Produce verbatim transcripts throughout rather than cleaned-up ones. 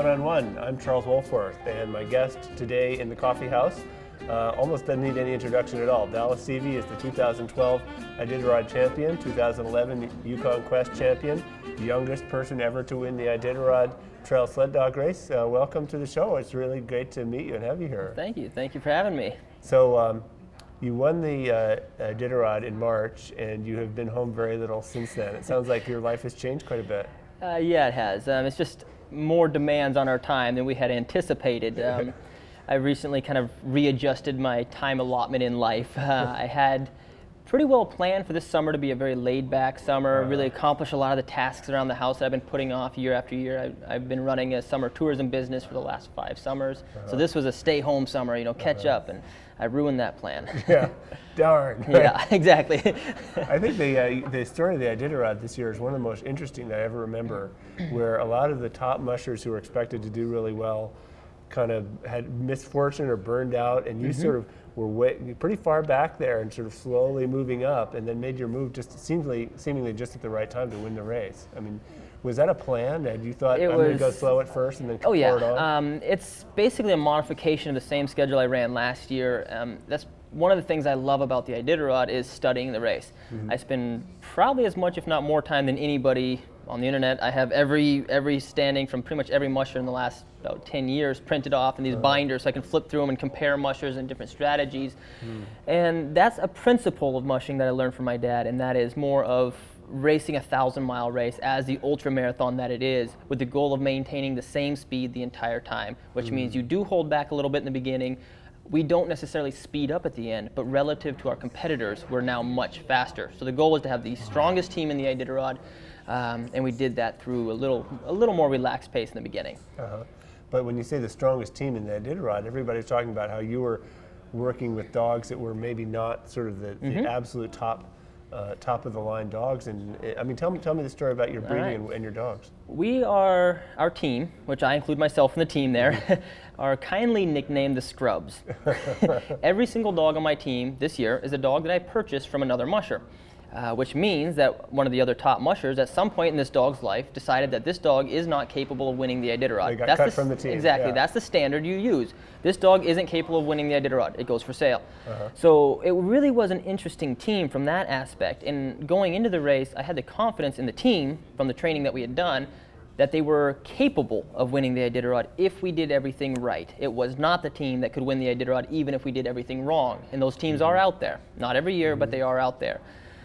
One on One. I'm Charles Wolforth, and my guest today in the coffee house uh, almost doesn't need any introduction at all. Dallas Seavey is the two thousand twelve Iditarod champion, two thousand eleven Yukon Quest champion, the youngest person ever to win the Iditarod Trail Sled Dog Race. Uh, welcome to the show. It's really great to meet you and have you here. Thank you. Thank you for having me. So um, you won the uh, Iditarod in March, and you have been home very little since then. It sounds like your life has changed quite a bit. Uh, yeah, it has. Um, it's just more demands on our time than we had anticipated. Um, I recently kind of readjusted my time allotment in life. Uh, I had pretty well planned for this summer to be a very laid-back summer, uh-huh. really accomplish a lot of the tasks around the house that I've been putting off year after year. I've, I've been running a summer tourism business for the last five summers, uh-huh. so this was a stay-home summer, you know, catch uh-huh. up, and I ruined that plan. Yeah, darn. Yeah, exactly. I think the uh, the story of the Iditarod this year is one of the most interesting that I ever remember, where a lot of the top mushers who were expected to do really well kind of had misfortune or burned out, and you mm-hmm. sort of were way, pretty far back there and sort of slowly moving up, and then made your move just seemingly, seemingly just at the right time to win the race. I mean, was that a plan? Had you thought, it I'm going to go slow at first and then oh yeah, pour it on? Um, it's basically a modification of the same schedule I ran last year. Um, that's one of the things I love about the Iditarod is studying the race. Mm-hmm. I spend probably as much, if not more time than anybody on the internet. I have every every standing from pretty much every musher in the last about ten years printed off in these uh-huh. binders, so I can flip through them and compare mushers and different strategies. Mm. And that's a principle of mushing that I learned from my dad, and that is more of racing a thousand mile race as the ultra marathon that it is, with the goal of maintaining the same speed the entire time, which mm. means you do hold back a little bit in the beginning. We don't necessarily speed up at the end, but relative to our competitors, we're now much faster. So the goal is to have the strongest team in the Iditarod, um, and we did that through a little a little more relaxed pace in the beginning. Uh-huh. But when you say the strongest team in the Iditarod, everybody's talking about how you were working with dogs that were maybe not sort of the, mm-hmm. the absolute top uh, top of the line dogs. And I mean, tell me tell me the story about your breeding right. and, and your dogs. We are, our team, which I include myself in the team there, mm-hmm. are kindly nicknamed the Scrubs. Every single dog on my team this year is a dog that I purchased from another musher. Uh, which means that one of the other top mushers at some point in this dog's life decided that this dog is not capable of winning the Iditarod. They got that's cut the, from the team. Exactly, yeah. That's the standard you use. This dog isn't capable of winning the Iditarod. It goes for sale. Uh-huh. So it really was an interesting team from that aspect. And going into the race, I had the confidence in the team from the training that we had done that they were capable of winning the Iditarod if we did everything right. It was not the team that could win the Iditarod even if we did everything wrong. And those teams mm-hmm. are out there. Not every year, mm-hmm. but they are out there.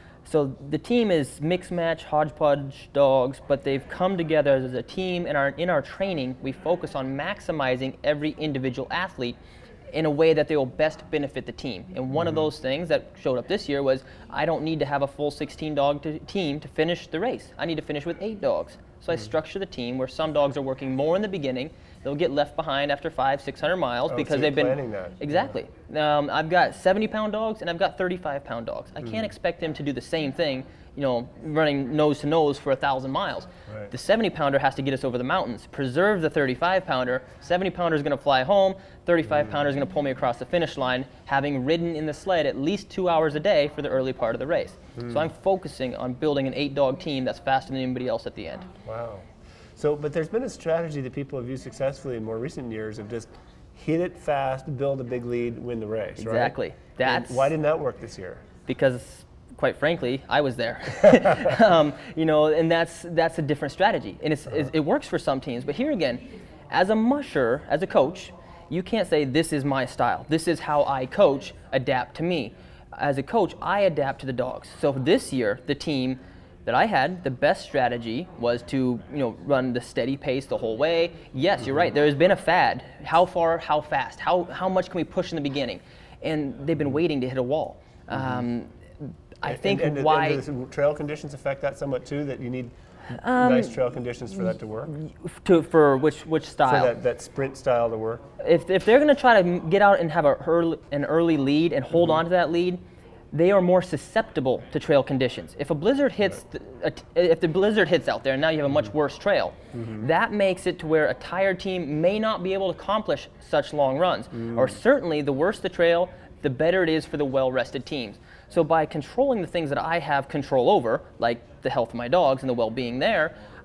So the team is mixed match, hodgepodge dogs, but they've come together as a team. In our, in our training, we focus on maximizing every individual athlete in a way that they will best benefit the team. And one mm-hmm. of those things that showed up this year was I don't need to have a full sixteen dog to, team to finish the race. I need to finish with eight dogs. So mm-hmm. I structure the team where some dogs are working more in the beginning. They'll get left behind after five, six hundred miles oh, because so they've been planning that. Exactly. Yeah. Um, I've got seventy pound dogs and I've got thirty-five pound dogs. I mm. can't expect them to do the same thing, you know, running nose to nose for a thousand miles. Right. The seventy pounder has to get us over the mountains. Preserve the thirty-five pounder. seventy pounder is going to fly home. thirty-five mm. pounder is going to pull me across the finish line, having ridden in the sled at least two hours a day for the early part of the race. Mm. So I'm focusing on building an eight dog team that's faster than anybody else at the end. Wow. So, but there's been a strategy that people have used successfully in more recent years of just hit it fast, build a big lead, win the race, exactly. right? Exactly. That's and why didn't that work this year? Because, quite frankly, I was there. um, you know, and that's that's a different strategy, and it's, uh-huh. it works for some teams. But here again, as a musher, as a coach, you can't say this is my style. This is how I coach. Adapt to me. As a coach, I adapt to the dogs. So this year, the team that I had, the best strategy was to, you know, run the steady pace the whole way. Yes, you're right. There has been a fad. How far, how fast? How how much can we push in the beginning? And they've been waiting to hit a wall. Mm-hmm. Um, I think and, and, why and does trail conditions affect that somewhat too? That you need um, nice trail conditions for that to work. To for which which style? For that, that sprint style to work. If if they're going to try to get out and have a early, an early lead and hold mm-hmm. on to that lead, they are more susceptible to trail conditions. If a blizzard hits, right. the, if the blizzard hits out there, and now you have a much mm-hmm. worse trail, mm-hmm. that makes it to where a tired team may not be able to accomplish such long runs. Mm. Or certainly, the worse the trail, the better it is for the well-rested teams. So by controlling the things that I have control over, like the health of my dogs and the well-being there,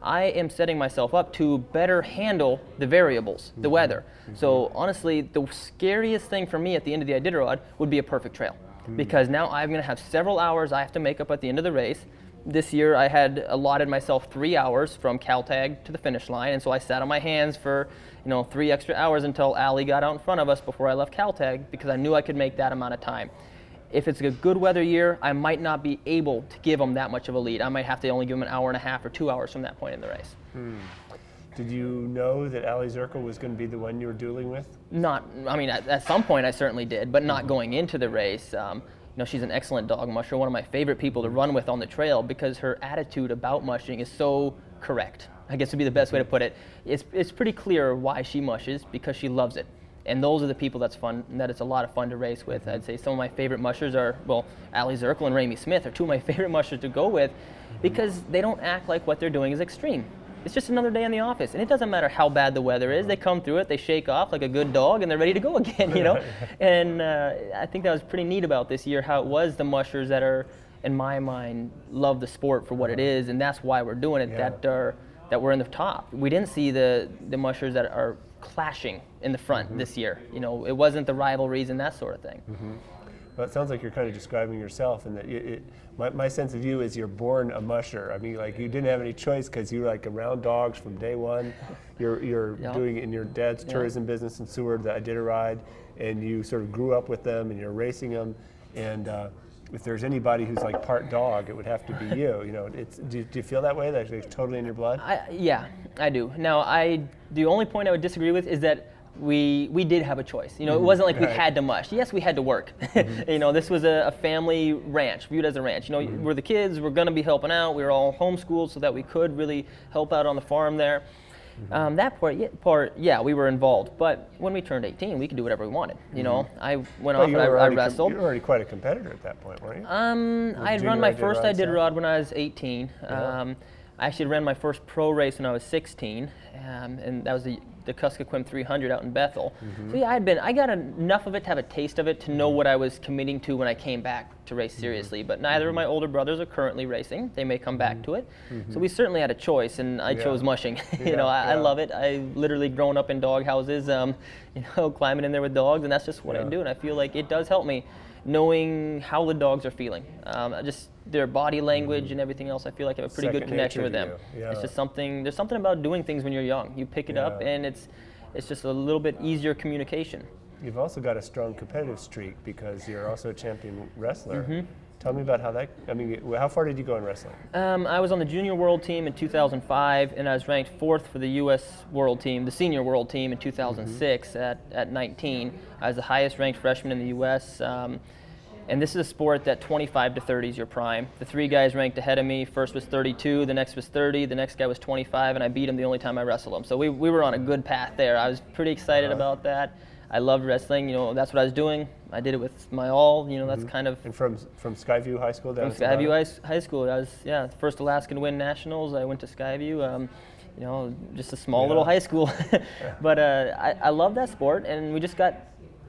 I am setting myself up to better handle the variables, the weather. Mm-hmm. So honestly, the scariest thing for me at the end of the Iditarod would be a perfect trail. Mm-hmm. Because now I'm going to have several hours I have to make up at the end of the race. This year I had allotted myself three hours from Caltag to the finish line, and so I sat on my hands for you know three extra hours until Allie got out in front of us before I left Caltag, because I knew I could make that amount of time. If it's a good weather year, I might not be able to give them that much of a lead. I might have to only give them an hour and a half or two hours from that point in the race. Hmm. Did you know that Allie Zirkle was going to be the one you were dueling with? Not, I mean, at, at some point I certainly did, but not going into the race. Um, You know, she's an excellent dog musher, one of my favorite people to run with on the trail, because her attitude about mushing is so correct. I guess would be the best way to put it. It's it's pretty clear why she mushes, because she loves it. And those are the people that's fun, that it's a lot of fun to race with. I'd say some of my favorite mushers are, well, Allie Zirkle and Ramey Smith are two of my favorite mushers to go with, because they don't act like what they're doing is extreme. It's just another day in the office, and it doesn't matter how bad the weather is. They come through it, they shake off like a good dog, and they're ready to go again, you know? And uh, I think that was pretty neat about this year, how it was the mushers that are, in my mind, love the sport for what it is, and that's why we're doing it, yeah. that are that we're in the top. We didn't see the, the mushers that are clashing in the front mm-hmm. this year. You know, it wasn't the rivalries and that sort of thing. Mm-hmm. Well, it sounds like you're kind of describing yourself, and that it, it, my, my sense of you is you're born a musher. I mean, like, you didn't have any choice, because you were like around dogs from day one. You're you're yep. doing it in your dad's yep. tourism business in Seward, the Iditarod, and you sort of grew up with them, and you're racing them. And uh, if there's anybody who's like part dog, it would have to be you. You know, it's do, do you feel that way? That it's totally in your blood? I, yeah, I do. Now, I the only point I would disagree with is that we we did have a choice. You know, mm-hmm. it wasn't like we right. had to mush. Yes, we had to work. Mm-hmm. You know, this was a, a family ranch, viewed as a ranch. You know, mm-hmm. we're the kids, we're going to be helping out. We were all homeschooled so that we could really help out on the farm there. Mm-hmm. Um, that part, yeah, part, yeah, we were involved. But when we turned eighteen, we could do whatever we wanted. You mm-hmm. know, I went well, off and I, I wrestled. Com- you were already quite a competitor at that point, weren't you? Um, I had run my first Iditarod when I was eighteen. Yeah. Um, I actually ran my first pro race when I was sixteen, um, and that was the the Kuskokwim three hundred out in Bethel. Mm-hmm. So yeah, I had been, I got enough of it to have a taste of it to know what I was committing to when I came back to race seriously. But neither of my older brothers are currently racing. They may come back to it. Mm-hmm. So we certainly had a choice, and I yeah. chose mushing. you yeah, know, I, yeah. I love it. I literally grown up in dog houses, um, you know, climbing in there with dogs, and that's just what yeah. I do. And I feel like it does help me knowing how the dogs are feeling. Um, just their body language mm-hmm. and everything else, I feel like I have a pretty Second good connection with them. Yeah. It's just something, there's something about doing things when you're young. You pick it yeah. up, and it's it's just a little bit easier communication. You've also got a strong competitive streak, because you're also a champion wrestler. Mm-hmm. Tell me about how that, I mean, how far did you go in wrestling? Um, I was on the junior world team in two thousand five, and I was ranked fourth for the U S world team, the senior world team in two thousand six mm-hmm. at, at nineteen. I was the highest ranked freshman in the U S, um, and this is a sport that twenty-five to thirty is your prime. The three guys ranked ahead of me, first was thirty-two, the next was thirty, the next guy was twenty-five, and I beat him the only time I wrestled him. So we, we were on a good path there. I was pretty excited uh-huh. about that. I loved wrestling, you know, that's what I was doing. I did it with my all, you know, that's mm-hmm. kind of... And from from Skyview High School down From Skyview High, High School, I was, yeah, first Alaskan win nationals. I went to Skyview, um, you know, just a small yeah. little high school. But uh, I, I love that sport, and we just got...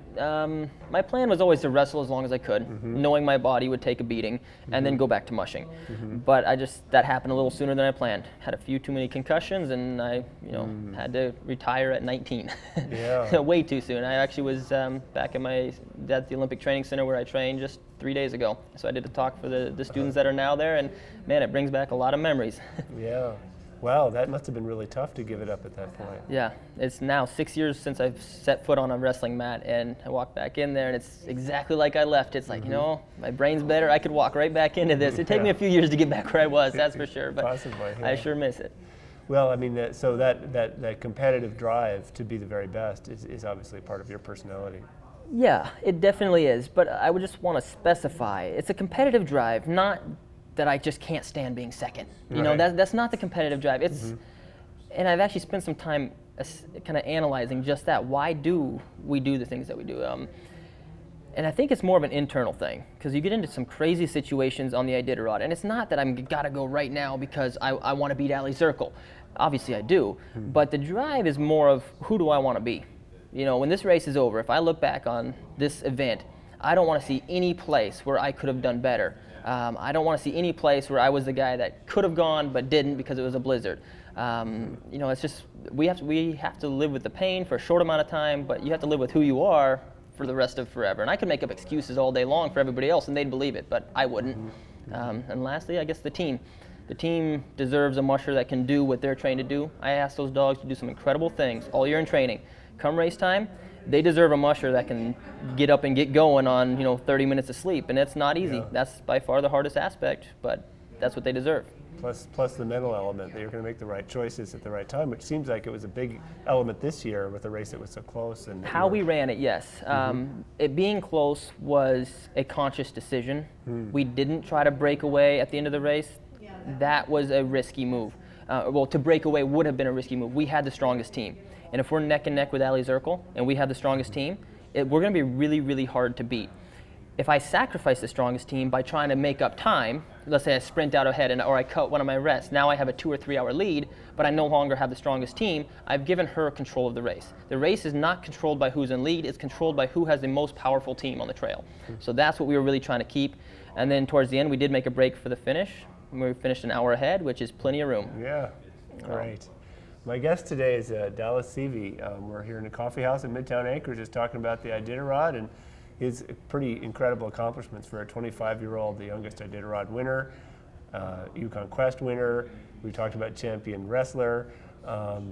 Um, my plan was always to wrestle as long as I could, mm-hmm. knowing my body would take a beating, and mm-hmm. then go back to mushing. Mm-hmm. But I just, that happened a little sooner than I planned. Had a few too many concussions, and I, you know, mm. had to retire at nineteen. Yeah. Way too soon. I actually was um, back at my, at the Olympic Training Center where I trained just three days ago. So I did a talk for the, the students uh-huh. that are now there, and man, it brings back a lot of memories. Yeah. Wow, that must have been really tough to give it up at that point. Yeah, it's now six years since I've set foot on a wrestling mat, and I walk back in there, and it's exactly like I left. It's like, mm-hmm. you know, my brain's better. I could walk right back into this. It'd take yeah. me a few years to get back where I was, that's for sure, but Possibly, yeah. I sure miss it. Well, I mean, that, so that, that, that competitive drive to be the very best is, is obviously part of your personality. Yeah, it definitely is, but I would just want to specify, it's a competitive drive, not that I just can't stand being second. You right. know, that, that's not the competitive drive. It's, mm-hmm. and I've actually spent some time uh, kind of analyzing just that. Why do we do the things that we do? Um, and I think it's more of an internal thing, because you get into some crazy situations on the Iditarod, and it's not that I'm gotta go right now because I, I want to beat Allie Zirkle. Obviously I do, mm-hmm. but the drive is more of who do I want to be? You know, when this race is over, if I look back on this event, I don't want to see any place where I could have done better. Um, I don't want to see any place where I was the guy that could have gone but didn't because it was a blizzard. Um, you know, it's just we have to, we have to live with the pain for a short amount of time, but you have to live with who you are for the rest of forever. And I could make up excuses all day long for everybody else, and they'd believe it, but I wouldn't. Um, and lastly, I guess the team. The team deserves a musher that can do what they're trained to do. I ask those dogs to do some incredible things all year in training. Come race time, they deserve a musher that can get up and get going on, you know, thirty minutes of sleep, and it's not easy. Yeah. That's by far the hardest aspect, but that's what they deserve. Plus, plus the mental element that you're going to make the right choices at the right time, which seems like it was a big element this year with a race that was so close. And How we ran it, yes. Mm-hmm. Um, it being close was a conscious decision. Mm. We didn't try to break away at the end of the race. That was a risky move. Uh, well, to break away would have been a risky move. We had the strongest team. And if we're neck and neck with Ali Zirkle and we have the strongest team, it, we're going to be really, really hard to beat. If I sacrifice the strongest team by trying to make up time, let's say I sprint out ahead and, or I cut one of my rests, now I have a two or three hour lead, but I no longer have the strongest team, I've given her control of the race. The race is not controlled by who's in lead, it's controlled by who has the most powerful team on the trail. So that's what we were really trying to keep. And then towards the end, we did make a break for the finish. We finished an hour ahead, which is plenty of room. Yeah, great. My guest today is uh, Dallas Seavey. Um, we're here in a coffee house in Midtown Anchorage just talking about the Iditarod and his pretty incredible accomplishments for a twenty-five-year-old, the youngest Iditarod winner, uh, Yukon Quest winner. We talked about champion wrestler. Um,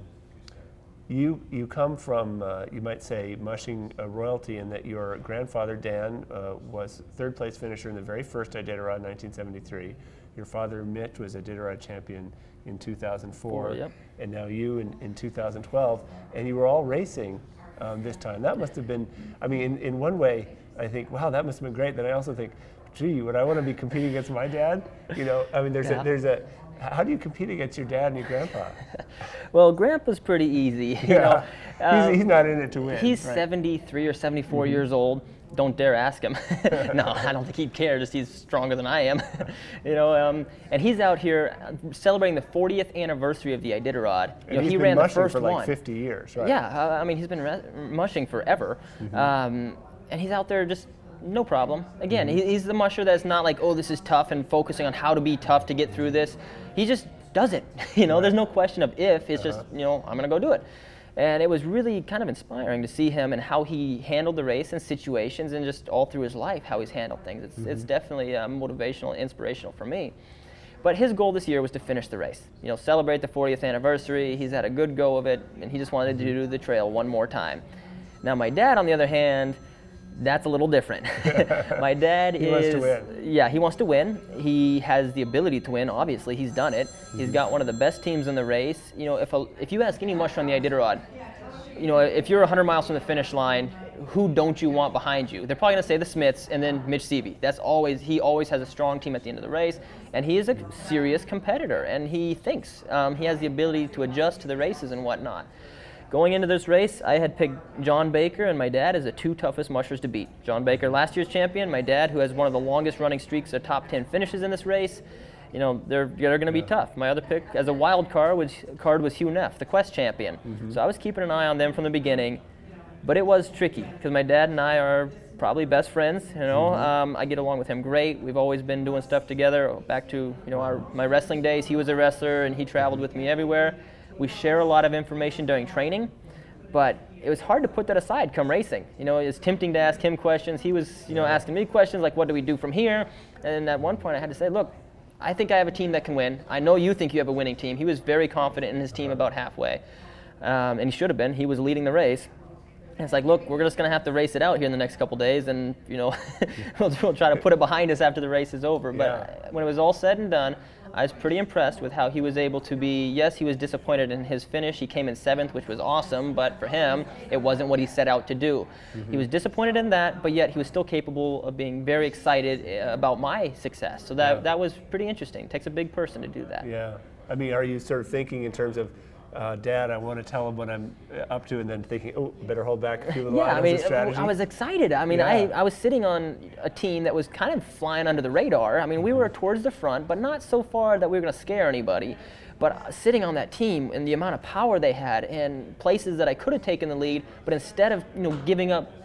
you you come from, uh, you might say, mushing a royalty in that your grandfather, Dan, uh, was third place finisher in the very first Iditarod in nineteen seventy-three. Your father, Mitch, was Iditarod champion in two thousand four, Four, yep. and now you in, in two thousand twelve, and you were all racing um, this time. That must have been, I mean, in, in one way, I think, wow, that must have been great. Then I also think, gee, would I want to be competing against my dad? You know, I mean, there's Yeah. a, there's a, how do you compete against your dad and your grandpa? Well, Grandpa's pretty easy. You Yeah, know? Um, he's, he's not in it to win. He's right? seventy-three or seventy-four years old. Don't dare ask him. No, I don't think he'd care. Just he's stronger than I am. You know, um, and he's out here celebrating the fortieth anniversary of the Iditarod. You And know, he's he been ran the mushing first for like one. fifty years, right? Yeah, uh, I mean, he's been re- mushing forever. Mm-hmm. Um, and he's out there just no problem. Again, Mm-hmm. he, he's the musher that's not like, oh, this is tough and focusing on how to be tough to get through this. He just does it. You know, Right. there's no question of if. It's Uh-huh. just, you know, I'm going to go do it. And it was really kind of inspiring to see him and how he handled the race and situations and just all through his life, how he's handled things. It's, Mm-hmm. it's definitely uh, motivational and inspirational for me. But his goal this year was to finish the race. You know, celebrate the fortieth anniversary. He's had a good go of it, and he just wanted to do the trail one more time. Now, my dad, on the other hand, that's a little different. My dad He is, wants to win. yeah, he wants to win. He has the ability to win. Obviously, he's done it. He's got one of the best teams in the race. You know, if a, if you ask any musher on the Iditarod, you know, if you're one hundred miles from the finish line, who don't you want behind you? They're probably gonna say the Smiths and then Mitch Seavey. That's always, he always has a strong team at the end of the race, and he is a serious competitor, and he thinks. Um, he has the ability to adjust to the races and whatnot. Going into this race, I had picked John Baker and my dad as the two toughest mushers to beat. John Baker, last year's champion. My dad, who has one of the longest running streaks of top ten finishes in this race. You know, they're, they're going to be tough. My other pick as a wild card was, card was Hugh Neff, the Quest champion. Mm-hmm. So I was keeping an eye on them from the beginning. But it was tricky because my dad and I are probably best friends. You know, Mm-hmm. um, I get along with him great. We've always been doing stuff together. Back to you know our my wrestling days, he was a wrestler and he traveled with me everywhere. We share a lot of information during training, but it was hard to put that aside come racing. You know, it's tempting to ask him questions. He was you know asking me questions like, what do we do from here? And at one point, I had to say, look, I think I have a team that can win. I know you think you have a winning team. He was very confident in his team about halfway, um, and he should have been. He was leading the race. And it's like, look, we're just going to have to race it out here in the next couple days, and you know, we'll, we'll try to put it behind us after the race is over. But Yeah. when it was all said and done, I was pretty impressed with how he was able to be. Yes, he was disappointed in his finish. He came in seventh, which was awesome, but for him, it wasn't what he set out to do. Mm-hmm. He was disappointed in that, but yet he was still capable of being very excited uh, about my success. So that Yeah. that was pretty interesting. It takes a big person to do that. Yeah. I mean, are you sort of thinking in terms of, uh, Dad, I want to tell him what I'm uh, up to, and then thinking, oh, better hold back a few little Yeah, I items mean, of strategy? I was excited. I mean, I, Yeah. I was sitting on a team that was kind of flying under the radar. I mean, we were towards the front, but not so far that we were going to scare anybody. But sitting on that team and the amount of power they had and places that I could have taken the lead, but instead of you know giving up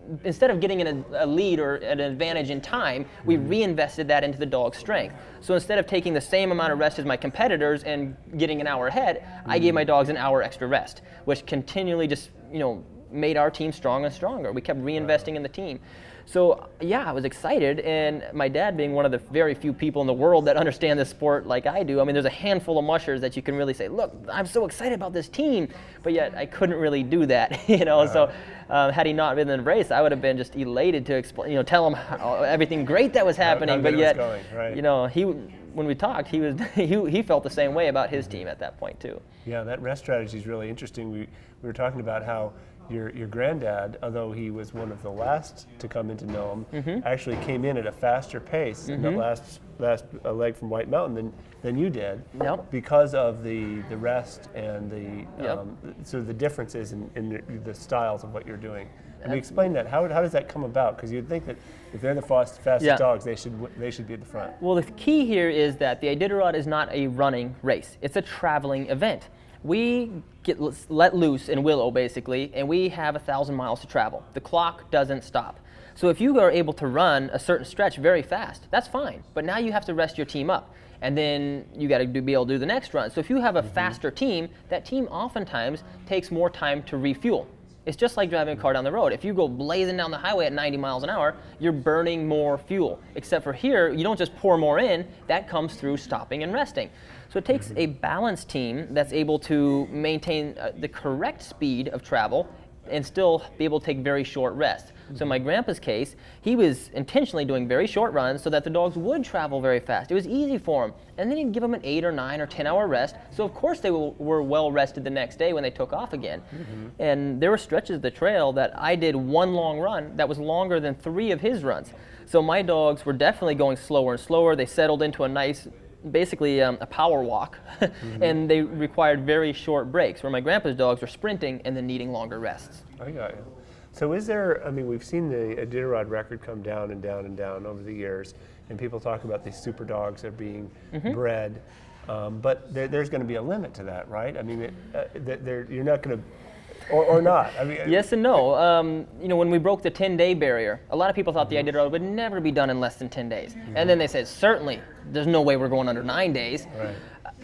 instead of getting in a, a lead or an advantage in time, we Mm-hmm. reinvested that into the dog's strength. So instead of taking the same amount of rest as my competitors and getting an hour ahead, I gave my dogs an hour extra rest, which continually just, you know, made our team stronger and stronger. We kept reinvesting in the team. So yeah, I was excited, and my dad being one of the very few people in the world that understand this sport like I do, I mean, there's a handful of mushers that you can really say, look, I'm so excited about this team, but yet I couldn't really do that, you know. Uh-huh. So um, had he not been in the race, I would have been just elated to explain, you know, tell him how, everything great that was happening, how but yet, going, right. you know, he when we talked, he was he, he felt the same way about his team at that point too. Yeah, that rest strategy is really interesting. We we were talking about how your your granddad, although he was one of the last to come into Nome, mm-hmm. actually came in at a faster pace mm-hmm. in the last last uh, leg from White Mountain than than you did, yep. because of the the rest and the yep. um, sort of the differences in, in the, the styles of what you're doing. Can you explain that? How, how does that come about? Because you'd think that if they're the fast, fastest yeah. dogs, they should they should be at the front. Well, the key here is that the Iditarod is not a running race. It's a traveling event. We get let loose in Willow, basically, and we have a thousand miles to travel. The clock doesn't stop. So if you are able to run a certain stretch very fast, that's fine. But now you have to rest your team up, and then you got to be able to do the next run. So if you have a mm-hmm. faster team, that team oftentimes takes more time to refuel. It's just like driving a car down the road. If you go blazing down the highway at ninety miles an hour, you're burning more fuel. Except for here, you don't just pour more in, that comes through stopping and resting. So it takes a balanced team that's able to maintain uh, the correct speed of travel and still be able to take very short rests. So in my grandpa's case, he was intentionally doing very short runs so that the dogs would travel very fast. It was easy for him. And then he'd give them an eight or nine or ten hour rest. So of course they were, were well rested the next day when they took off again. Mm-hmm. And there were stretches of the trail that I did one long run that was longer than three of his runs. So my dogs were definitely going slower and slower. They settled into a nice, basically um, a power walk, mm-hmm. and they required very short breaks, where my grandpa's dogs were sprinting and then needing longer rests. I got you. So is there, I mean, we've seen the Iditarod record come down and down and down over the years, and people talk about these super dogs that are being mm-hmm. bred, um, but there, there's going to be a limit to that, right? I mean, it, uh, they're, you're not going to, or, or not. I mean, yes and no. Um, you know, when we broke the ten-day barrier, a lot of people thought mm-hmm. the Iditarod would never be done in less than ten days. Mm-hmm. And then they said, certainly, there's no way we're going under nine days. Right.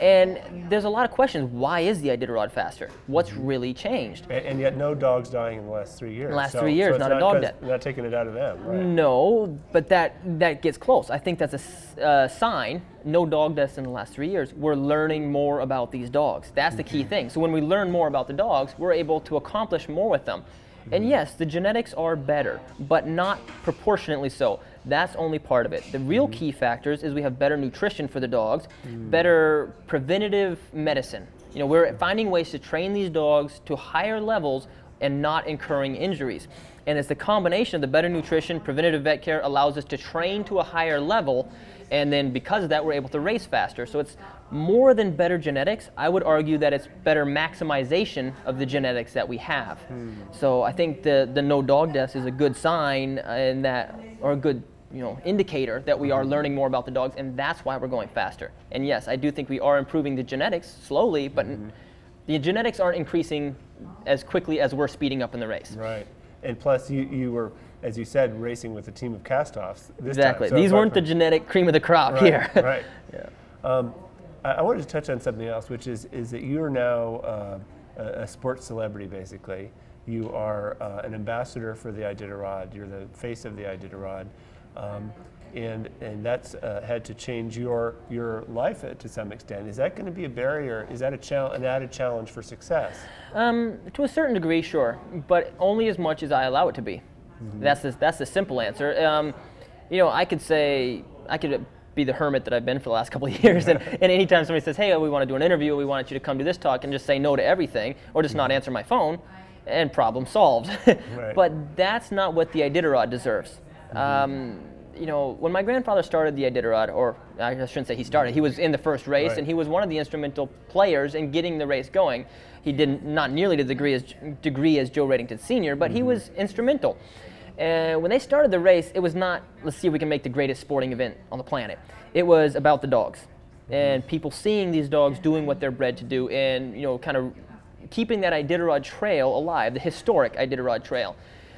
And there's a lot of questions. Why is the Iditarod faster? What's mm-hmm. really changed? And, and yet no dogs dying in the last three years. In the last so, three years, so not, not a dog death. Not taking it out of them, right? No, but that that gets close. I think that's a uh, sign. No dog deaths in the last three years. We're learning more about these dogs. That's the key thing. So when we learn more about the dogs, we're able to accomplish more with them. And yes, the genetics are better, but not proportionately so. That's only part of it. The real key factors is we have better nutrition for the dogs, mm. better preventative medicine. You know, we're finding ways to train these dogs to higher levels and not incurring injuries. And it's the combination of the better nutrition, preventative vet care allows us to train to a higher level, and then because of that, we're able to race faster. So it's more than better genetics. I would argue that it's better maximization of the genetics that we have. Hmm. So I think the, the no dog deaths is a good sign, and that, or a good you know, indicator that we are learning more about the dogs, and that's why we're going faster. And yes, I do think we are improving the genetics slowly, but mm-hmm. the genetics aren't increasing as quickly as we're speeding up in the race. Right. And plus, you, you were, as you said, racing with a team of cast-offs this exactly. time. So These weren't the genetic cream of the crop right, here. Right. Yeah. Um, I, I wanted to touch on something else, which is is that you are now uh, a, a sports celebrity, basically. You are uh, an ambassador for the Iditarod. You're the face of the Iditarod. Um, and and that's uh, had to change your your life to some extent. Is that going to be a barrier? Is that a chal- an added challenge for success? Um, to a certain degree, sure, but only as much as I allow it to be. Mm-hmm. That's the, that's the simple answer. Um, you know, I could say I could be the hermit that I've been for the last couple of years, and, and anytime somebody says, "Hey, we want to do an interview, we want you to come do this talk," and just say no to everything, or just mm-hmm. not answer my phone, and problem solved. Right. But that's not what the Iditarod deserves. Mm-hmm. Um, you know, when my grandfather started the Iditarod, or I shouldn't say he started, he was in the first race, right. and he was one of the instrumental players in getting the race going. He didn't, not nearly to the degree as, degree as Joe Redington Senior, but mm-hmm. he was instrumental. And when they started the race, it was not, let's see if we can make the greatest sporting event on the planet. It was about the dogs, mm-hmm. and people seeing these dogs doing what they're bred to do, and, you know, kind of keeping that Iditarod trail alive, the historic Iditarod trail.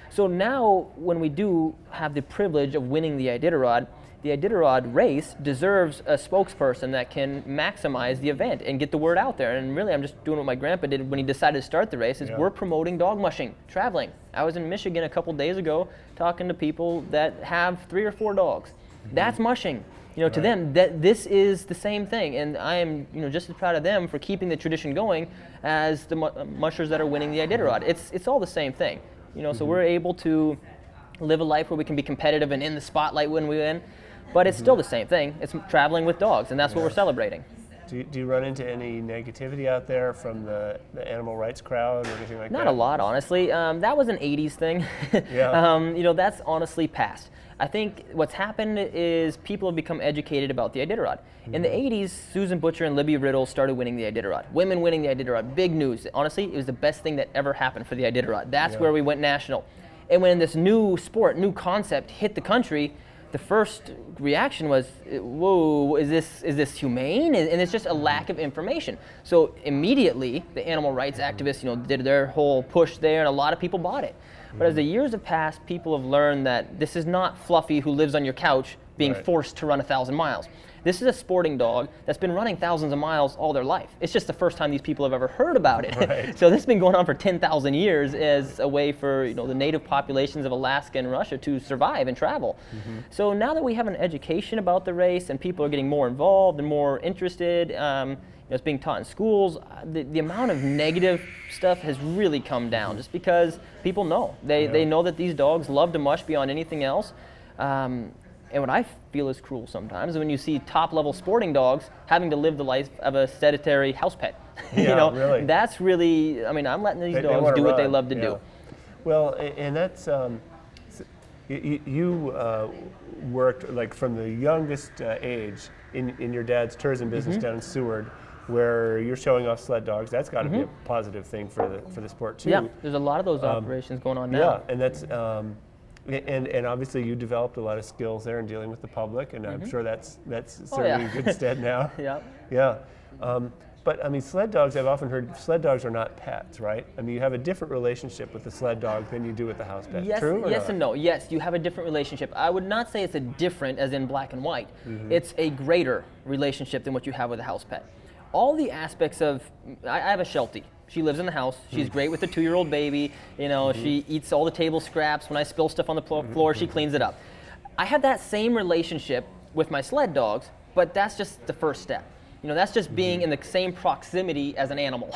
So now when we do have the privilege of winning the Iditarod, the Iditarod race deserves a spokesperson that can maximize the event and get the word out there. And really, I'm just doing what my grandpa did when he decided to start the race, is Yeah. we're promoting dog mushing, traveling. I was in Michigan a couple days ago talking to people that have three or four dogs. Mm-hmm. That's mushing. You know, Right. to them, that this is the same thing, and I am, you know, just as proud of them for keeping the tradition going as the mu- mushers that are winning the Iditarod. It's it's all the same thing, you know. So Mm-hmm. we're able to live a life where we can be competitive and in the spotlight when we win, but it's still the same thing. It's traveling with dogs, and that's what we're celebrating. Do you, do you run into any negativity out there from the, the animal rights crowd or anything like Not that? a lot, honestly. Um, that was an eighties thing. Yeah. um, you know, that's honestly past. I think what's happened is people have become educated about the Iditarod. In the eighties, Susan Butcher and Libby Riddle started winning the Iditarod. Women winning the Iditarod, big news. Honestly, it was the best thing that ever happened for the Iditarod. That's Yeah. where we went national. And when this new sport, new concept hit the country, the first reaction was, whoa, is this is this humane? And and it's just a lack of information. So immediately, the animal rights activists, you know, did their whole push there, and a lot of people bought it. But as the years have passed, people have learned that this is not Fluffy who lives on your couch being Right. forced to run a thousand miles. This is a sporting dog that's been running thousands of miles all their life. It's just the first time these people have ever heard about it. Right. So this has been going on for ten thousand years as a way for, you know, the native populations of Alaska and Russia to survive and travel. Mm-hmm. So now that we have an education about the race and people are getting more involved and more interested, um, you know, it's being taught in schools, uh, the, the amount of negative stuff has really come down just because people know. They, Yeah. they know that these dogs love to mush beyond anything else. Um, and what I feel is cruel sometimes when you see top-level sporting dogs having to live the life of a sedentary house pet. you Yeah, know, really. that's really, I mean, I'm letting these They- they dogs wanna do what they run, love to yeah. do. Well, a- and that's, um, s- you, you uh, worked like from the youngest uh, age in, in your dad's tourism business Mm-hmm. down in Seward, where you're showing off sled dogs. That's got to be a positive thing for the for the sport too. Mm-hmm. Yeah, there's a lot of those operations going on now. Yeah, and that's um, and and obviously you developed a lot of skills there in dealing with the public, and I'm sure that's that's Oh, yeah. serving you good stead now. Yeah. Yeah. Um, but I mean, sled dogs, I've often heard sled dogs are not pets, right? I mean, you have a different relationship with the sled dog than you do with the house pet. Yes, True or yes not? and no. Yes, you have a different relationship. I would not say it's a different as in black and white. Mm-hmm. It's a greater relationship than what you have with a house pet. All the aspects of, I, I have a Sheltie. She lives in the house. She's Mm. great with a two-year-old baby. You know, Mm-hmm. she eats all the table scraps. When I spill stuff on the pl- floor, she cleans it up. I have that same relationship with my sled dogs, but that's just the first step. You know, that's just being in the same proximity as an animal.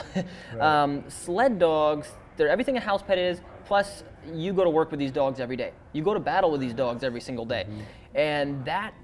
um, sled dogs, they're everything a house pet is, plus you go to work with these dogs every day. You go to battle with these dogs every single day. And that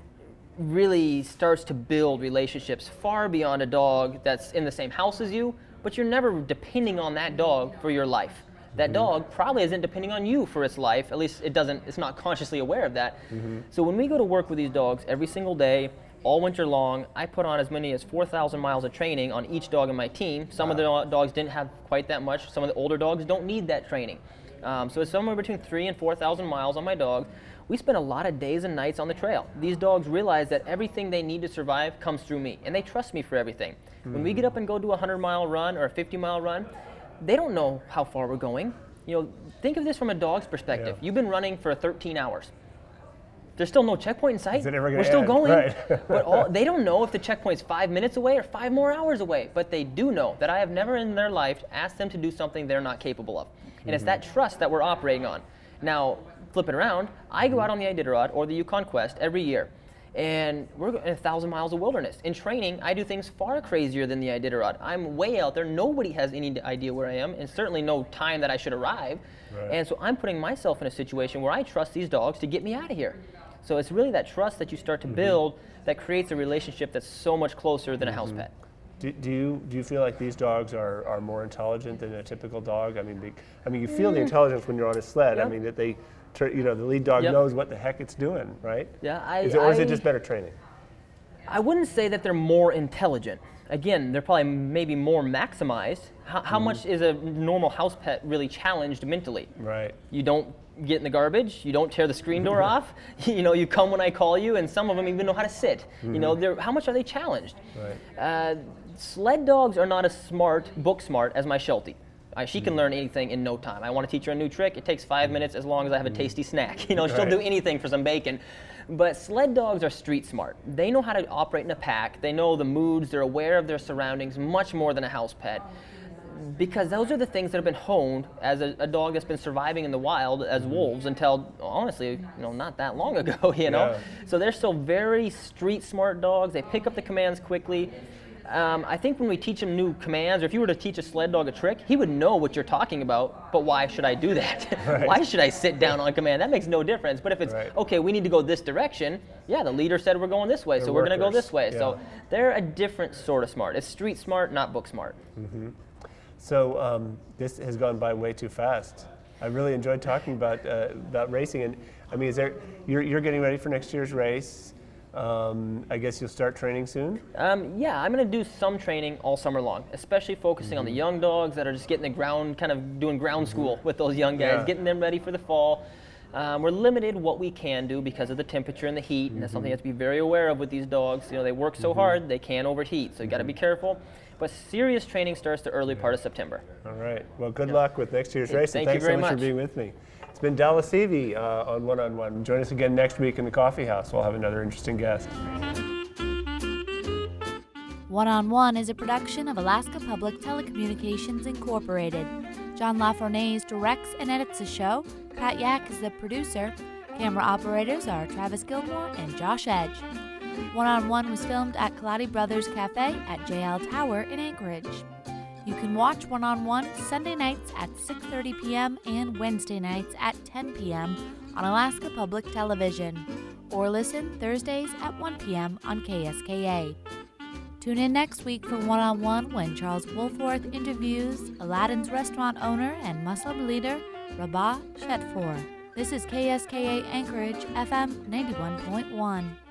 really starts to build relationships far beyond a dog that's in the same house as you, but you're never depending on that dog for your life. That dog probably isn't depending on you for its life, at least it doesn't, it's not consciously aware of that. So when we go to work with these dogs every single day, all winter long, I put on as many as four thousand miles of training on each dog in my team. Some of the do- dogs didn't have quite that much. Some of the older dogs don't need that training. Um, so it's somewhere between three and four thousand miles on my dog. We spend a lot of days and nights on the trail. These dogs realize that everything they need to survive comes through me, and they trust me for everything. When we get up and go do a hundred mile run or a fifty mile run, they don't know how far we're going. You know, think of this from a dog's perspective. Yeah. You've been running for thirteen hours. There's still no checkpoint in sight. Is it ever gonna We're still end? going. Right. But all, they don't know if the checkpoint's five minutes away or five more hours away. But they do know that I have never in their life asked them to do something they're not capable of. And it's that trust that we're operating on. Now, flip it around, I go out on the Iditarod or the Yukon Quest every year. And we're in a thousand miles of wilderness. In training, I do things far crazier than the Iditarod. I'm way out there. Nobody has any idea where I am, and certainly no time that I should arrive. Right. And so I'm putting myself in a situation where I trust these dogs to get me out of here. So it's really that trust that you start to build that creates a relationship that's so much closer than a house pet. Do, do you do you feel like these dogs are, are more intelligent than a typical dog? I mean, they, I mean, you feel the intelligence when you're on a sled. I Yep. mean, that they, tr- you know, the lead dog Yep. knows what the heck it's doing, right? Yeah, I, Is it, or is I- it just better training? I wouldn't say that they're more intelligent. Again, they're probably maybe more maximized. How, how much is a normal house pet really challenged mentally? Right. You don't get in the garbage. You don't tear the screen door off. You know, you come when I call you, and some of them even know how to sit. You know, they're, how much are they challenged? Right. Uh, sled dogs are not as smart, book smart, as my Sheltie. I, she can learn anything in no time. I want to teach her a new trick. It takes five minutes as long as I have a tasty snack. You know, she'll Right. do anything for some bacon. But sled dogs are street smart. They know how to operate in a pack. They know the moods. They're aware of their surroundings much more than a house pet. Because those are the things that have been honed as a, a dog that's been surviving in the wild as wolves until, honestly, you know, not that long ago, you know? Yeah. So they're still very street smart dogs. They pick up the commands quickly. Um, I think when we teach him new commands, or if you were to teach a sled dog a trick, he would know what you're talking about, but why should I do that? Right. Why should I sit down on command? That makes no difference. But if it's, Right. okay, we need to go this direction, yeah, the leader said we're going this way, They're so we're going to go workers. this way. Yeah. So they're a different sort of smart. It's street smart, not book smart. So um, this has gone by way too fast. I really enjoyed talking about uh, about racing, and I mean, is there? You're you're getting ready for next year's race. Um, I guess you'll start training soon. Um, yeah, I'm going to do some training all summer long, especially focusing on the young dogs that are just getting the ground, kind of doing ground school with those young guys, Yeah. getting them ready for the fall. Um, we're limited what we can do because of the temperature and the heat, and that's something you have to be very aware of with these dogs. You know, they work so hard, they can overheat, so you got to be careful. But serious training starts the early part of September. All right. Well, good luck with next year's race, Thank and you thanks very so much, much. for being with me. It's been Dallas Seavey uh, on One on One. Join us again next week in the Coffee House. We'll have another interesting guest. One on One is a production of Alaska Public Telecommunications Incorporated. John LaFournaise directs and edits the show. Pat Yak is the producer. Camera operators are Travis Gilmore and Josh Edge. One on One was filmed at Kaladi Brothers Cafe at J L Tower in Anchorage. You can watch One on One Sunday nights at six thirty p.m. and Wednesday nights at ten p.m. on Alaska Public Television, or listen Thursdays at one p.m. on K S K A. Tune in next week for One on One when Charles Wolforth interviews Aladdin's restaurant owner and Muslim leader, Rabah Shetfor. This is K S K A Anchorage F M ninety-one point one.